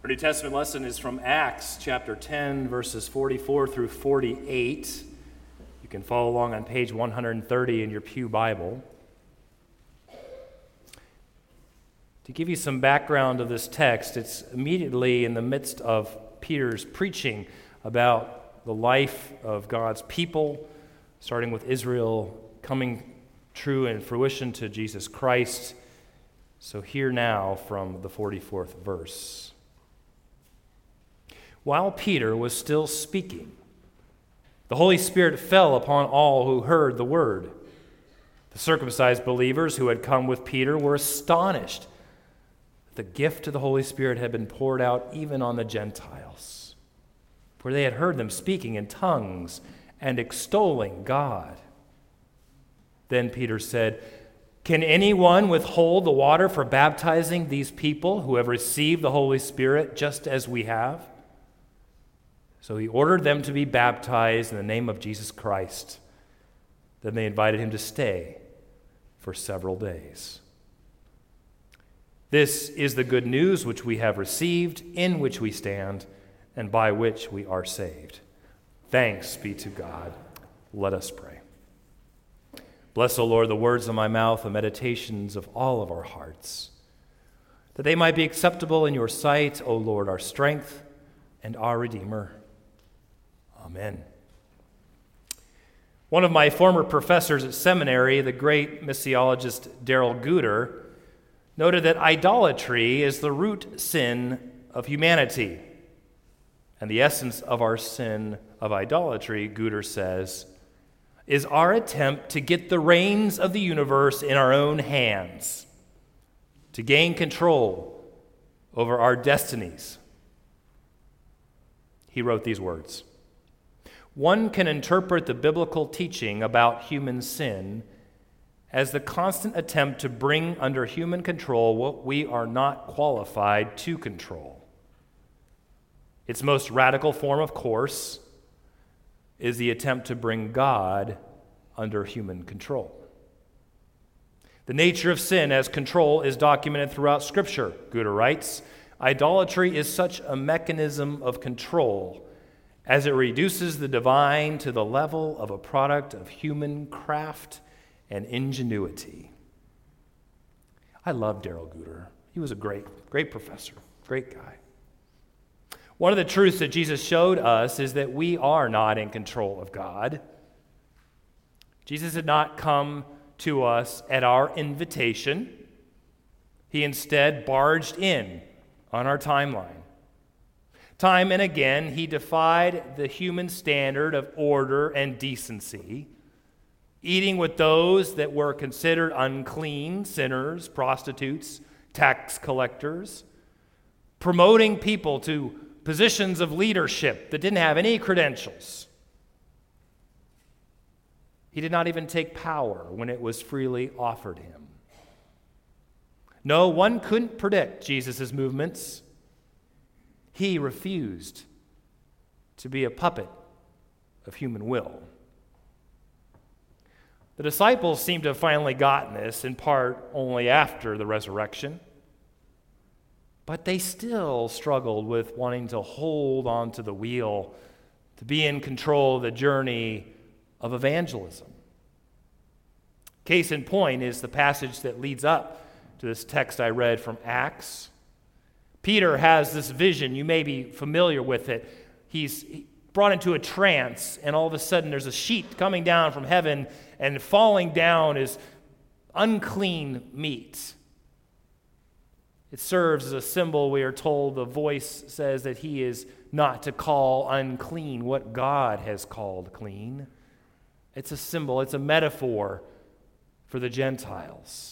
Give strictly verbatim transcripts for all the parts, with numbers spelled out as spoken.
Our New Testament lesson is from Acts chapter ten, verses forty-four through forty-eight. You can follow along on page one hundred thirty in your pew Bible. To give you some background of this text, it's immediately in the midst of Peter's preaching about the life of God's people, starting with Israel coming true in fruition to Jesus Christ. So hear now from the forty-fourth verse. While Peter was still speaking, the Holy Spirit fell upon all who heard the word. The circumcised believers who had come with Peter were astonished that the gift of the Holy Spirit had been poured out even on the Gentiles, for they had heard them speaking in tongues and extolling God. Then Peter said, "Can anyone withhold the water for baptizing these people who have received the Holy Spirit just as we have?" So he ordered them to be baptized in the name of Jesus Christ. Then they invited him to stay for several days. This is the good news which we have received, in which we stand, and by which we are saved. Thanks be to God. Let us pray. Bless, O Lord, the words of my mouth, the meditations of all of our hearts, that they might be acceptable in your sight, O Lord, our strength and our Redeemer. Amen. One of my former professors at seminary, the great missiologist Darrell Guder, noted that idolatry is the root sin of humanity. And the essence of our sin of idolatry, Guder says, is our attempt to get the reins of the universe in our own hands, to gain control over our destinies. He wrote these words: "One can interpret the biblical teaching about human sin as the constant attempt to bring under human control what we are not qualified to control. Its most radical form, of course, is the attempt to bring God under human control. The nature of sin as control is documented throughout Scripture," Guder writes. "Idolatry is such a mechanism of control as it reduces the divine to the level of a product of human craft and ingenuity." I love Darrell Guder. He was a great, great professor, great guy. One of the truths that Jesus showed us is that we are not in control of God. Jesus did not come to us at our invitation. He instead barged in on our timeline. Time and again, he defied the human standard of order and decency, eating with those that were considered unclean, sinners, prostitutes, tax collectors, promoting people to positions of leadership that didn't have any credentials. He did not even take power when it was freely offered him. No, one couldn't predict Jesus' movements. He refused to be a puppet of human will. The disciples seem to have finally gotten this, in part only after the resurrection. But they still struggled with wanting to hold onto the wheel, to be in control of the journey of evangelism. Case in point is the passage that leads up to this text I read from Acts. Peter has this vision. You may be familiar with it. He's brought into a trance, and all of a sudden there's a sheet coming down from heaven, and falling down is unclean meat. It serves as a symbol. We are told the voice says that he is not to call unclean what God has called clean. It's a symbol, it's a metaphor for the Gentiles.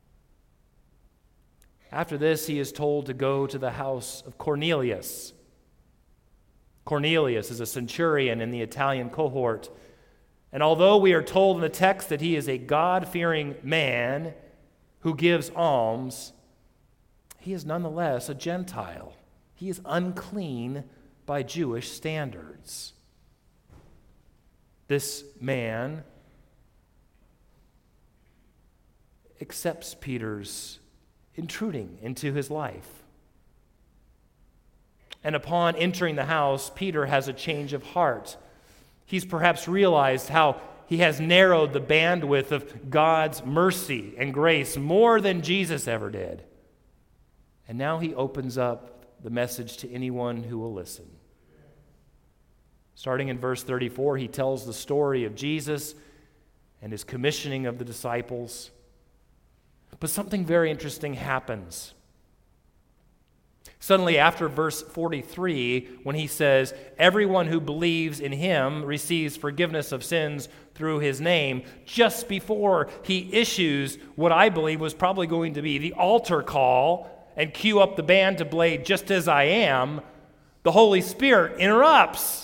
After this, he is told to go to the house of Cornelius. Cornelius is a centurion in the Italian cohort. And although we are told in the text that he is a God-fearing man who gives alms, he is nonetheless a Gentile. He is unclean by Jewish standards. This man accepts Peter's intruding into his life. And upon entering the house, Peter has a change of heart. He's perhaps realized how he has narrowed the bandwidth of God's mercy and grace more than Jesus ever did. And now he opens up the message to anyone who will listen. Starting in verse thirty-four, he tells the story of Jesus and his commissioning of the disciples. But something very interesting happens. Suddenly, after verse forty-three, when he says, "Everyone who believes in him receives forgiveness of sins through his name," just before he issues what I believe was probably going to be the altar call and cue up the band to play "Just As I Am," the Holy Spirit interrupts.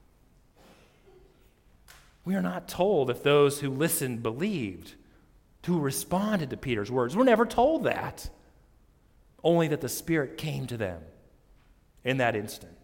We are not told if those who listened believed, who responded to Peter's words. We're never told that. Only that the Spirit came to them in that instant.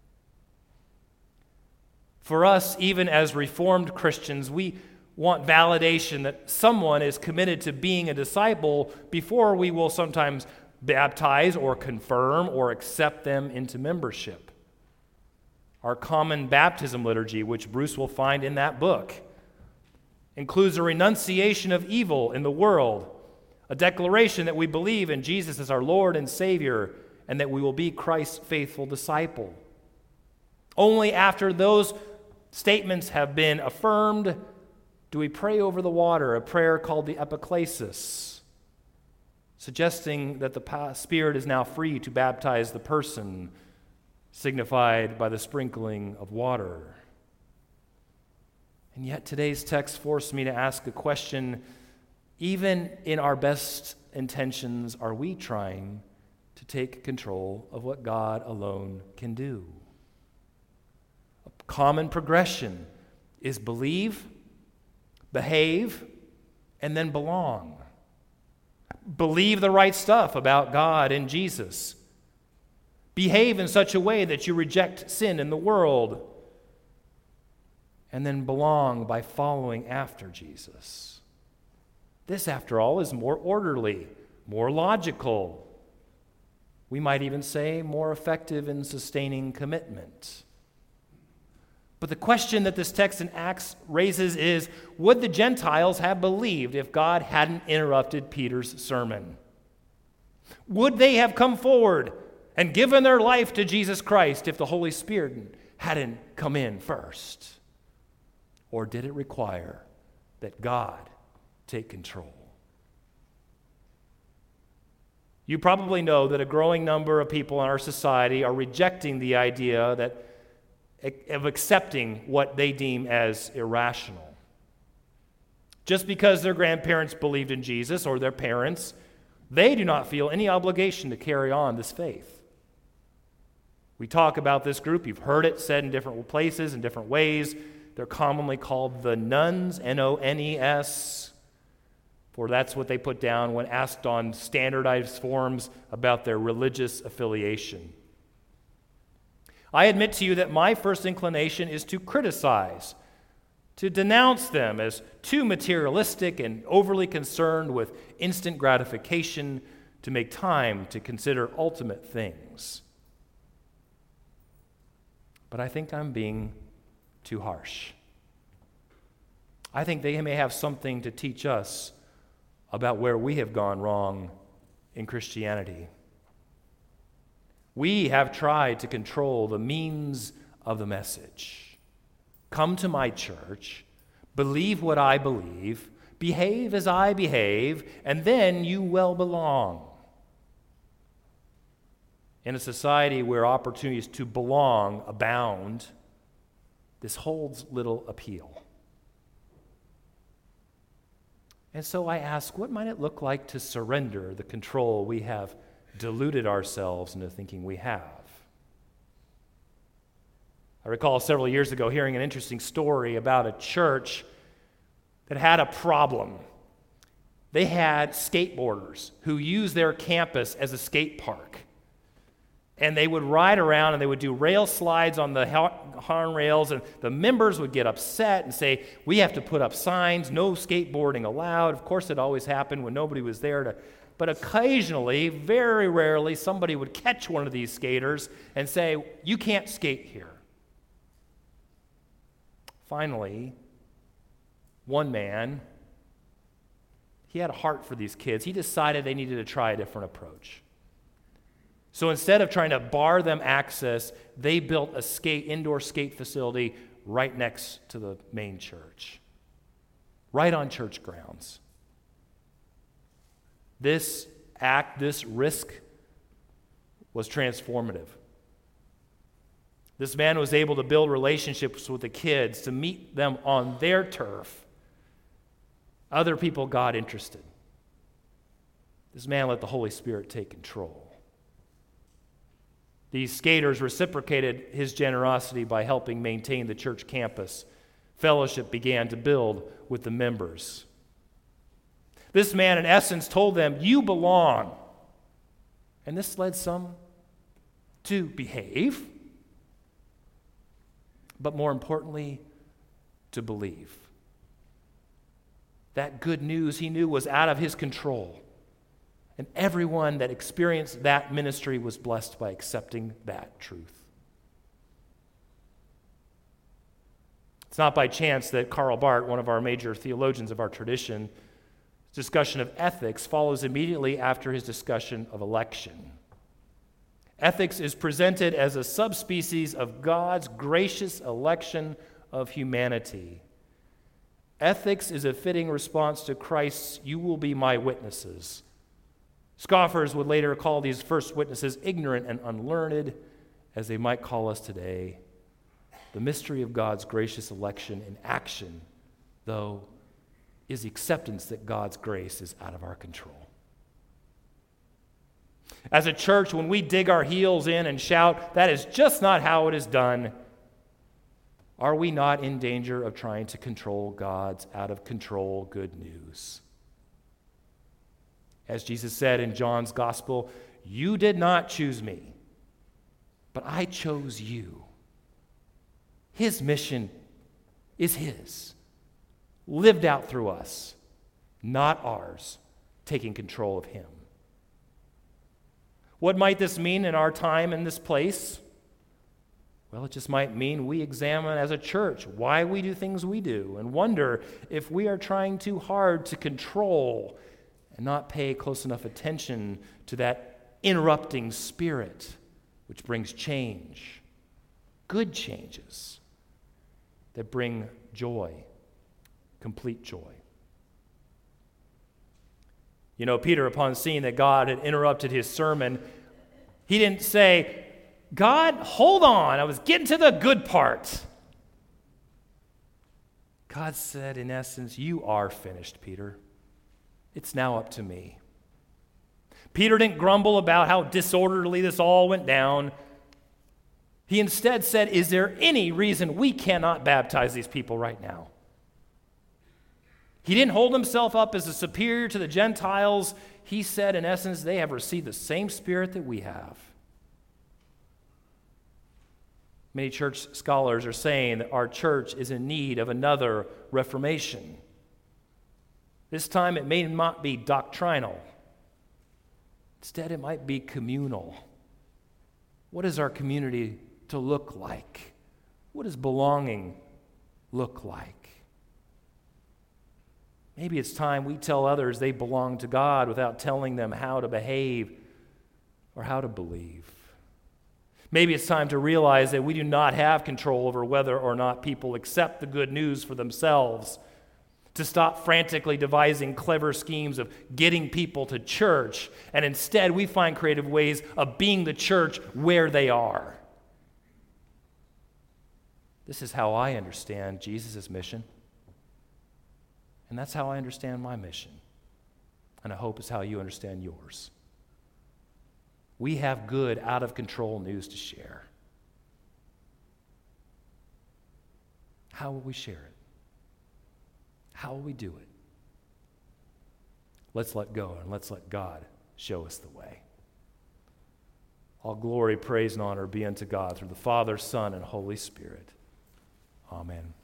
For us, even as Reformed Christians, we want validation that someone is committed to being a disciple before we will sometimes baptize or confirm or accept them into membership. Our common baptism liturgy, which Bruce will find in that book, includes a renunciation of evil in the world, a declaration that we believe in Jesus as our Lord and Savior, and that we will be Christ's faithful disciple. Only after those statements have been affirmed do we pray over the water, a prayer called the epiclesis, suggesting that the Spirit is now free to baptize the person, signified by the sprinkling of water. And yet today's text forced me to ask a question. Even in our best intentions, are we trying to take control of what God alone can do? A common progression is believe, behave, and then belong. Believe the right stuff about God and Jesus. Behave in such a way that you reject sin in the world. And then belong by following after Jesus. This, after all, is more orderly, more logical. We might even say more effective in sustaining commitment. But the question that this text in Acts raises is, would the Gentiles have believed if God hadn't interrupted Peter's sermon? Would they have come forward and given their life to Jesus Christ if the Holy Spirit hadn't come in first? Or did it require that God take control? You probably know that a growing number of people in our society are rejecting the idea that of accepting what they deem as irrational. Just because their grandparents believed in Jesus or their parents, they do not feel any obligation to carry on this faith. We talk about this group. You've heard it said in different places, in different ways. They're commonly called the nuns, N O N E S, for that's what they put down when asked on standardized forms about their religious affiliation. I admit to you that my first inclination is to criticize, to denounce them as too materialistic and overly concerned with instant gratification to make time to consider ultimate things. But I think I'm being too harsh. I think they may have something to teach us about where we have gone wrong in Christianity. We have tried to control the means of the message. Come to my church, believe what I believe, behave as I behave, and then you will belong. In a society where opportunities to belong abound, this holds little appeal. And so I ask, what might it look like to surrender the control we have deluded ourselves into thinking we have? I recall several years ago hearing an interesting story about a church that had a problem. They had skateboarders who used their campus as a skate park. And they would ride around and they would do rail slides on the handrails, and the members would get upset and say, we have to put up signs, no skateboarding allowed. Of course, it always happened when nobody was there to But occasionally, very rarely, somebody would catch one of these skaters and say, "You can't skate here." Finally, one man, he had a heart for these kids. He decided they needed to try a different approach. So instead of trying to bar them access, they built a skate indoor skate facility right next to the main church, right on church grounds. This act, this risk, was transformative. This man was able to build relationships with the kids, to meet them on their turf. Other people got interested. This man let the Holy Spirit take control. These skaters reciprocated his generosity by helping maintain the church campus. Fellowship began to build with the members. This man, in essence, told them, "You belong." And this led some to behave, but more importantly, to believe. That good news he knew was out of his control. And everyone that experienced that ministry was blessed by accepting that truth. It's not by chance that Karl Barth, one of our major theologians of our tradition, discussion of ethics follows immediately after his discussion of election. Ethics is presented as a subspecies of God's gracious election of humanity. Ethics is a fitting response to Christ's "You will be my witnesses." Scoffers would later call these first witnesses ignorant and unlearned, as they might call us today. The mystery of God's gracious election in action, though, is the acceptance that God's grace is out of our control. As a church, when we dig our heels in and shout, "That is just not how it is done," are we not in danger of trying to control God's out of control good news? As Jesus said in John's Gospel, "You did not choose me, but I chose you." His mission is his, lived out through us, not ours, taking control of him. What might this mean in our time in this place? Well, it just might mean we examine as a church why we do things we do and wonder if we are trying too hard to control and not pay close enough attention to that interrupting spirit which brings change, good changes that bring joy, complete joy. You know, Peter, upon seeing that God had interrupted his sermon, he didn't say, "God, hold on, I was getting to the good part." God said, in essence, "You are finished, Peter. It's now up to me." Peter didn't grumble about how disorderly this all went down. He instead said, "Is there any reason we cannot baptize these people right now?" He didn't hold himself up as a superior to the Gentiles. He said, in essence, they have received the same Spirit that we have. Many church scholars are saying that our church is in need of another reformation. This time it may not be doctrinal. Instead, it might be communal. What does our community to look like? What does belonging look like? Maybe it's time we tell others they belong to God without telling them how to behave or how to believe. Maybe it's time to realize that we do not have control over whether or not people accept the good news for themselves, to stop frantically devising clever schemes of getting people to church, and instead we find creative ways of being the church where they are. This is how I understand Jesus' mission, and that's how I understand my mission, and I hope it's how you understand yours. We have good, out-of-control news to share. How will we share it? How will we do it? Let's let go and let's let God show us the way. All glory, praise, and honor be unto God through the Father, Son, and Holy Spirit. Amen.